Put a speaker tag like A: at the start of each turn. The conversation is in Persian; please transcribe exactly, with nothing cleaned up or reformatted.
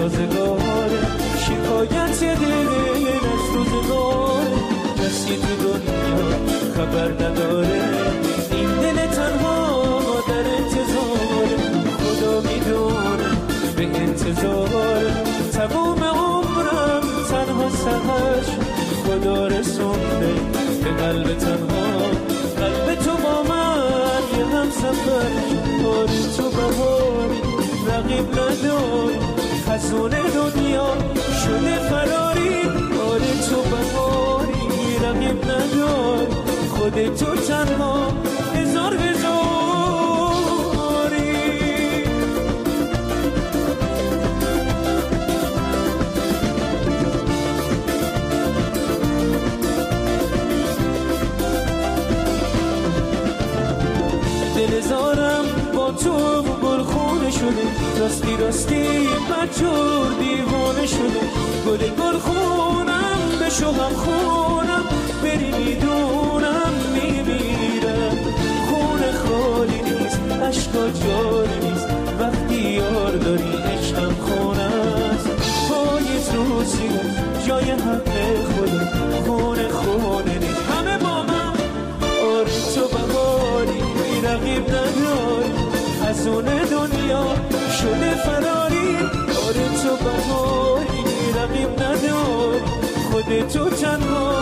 A: سازگاره، شکایت دل از روزگاره، کسی تو دنیا خبر نداره این دل تنها در انتظاره. خدا میدونه به انتظار تمام عمرم تنها سهرش، خدا رسونده به قلب تنها، قلب تو با من یه هم سفر. آره تو بهاری رقیب نداری، خزون دنیا شده فراری. آره تو بهاری رقیب نداری، خود تو تنها هزار هزاری. دل زارم با تو گلخونه شده، راستی راستی مجور دیوانه شده. گل گلخونم به شوهم خونم، بری میدونم میمیرم. خونه خالی نیست عشقا جاری نیست، وقتی یار داری عشقم خونه است. پاییز رو سینه جای همه خدا، خونه خونه نیست همه با من. آره تو بهاری رقیب نداری، خزون دنیا شده فراری. آره تو بهاری رقیب نداری، خود تو تنها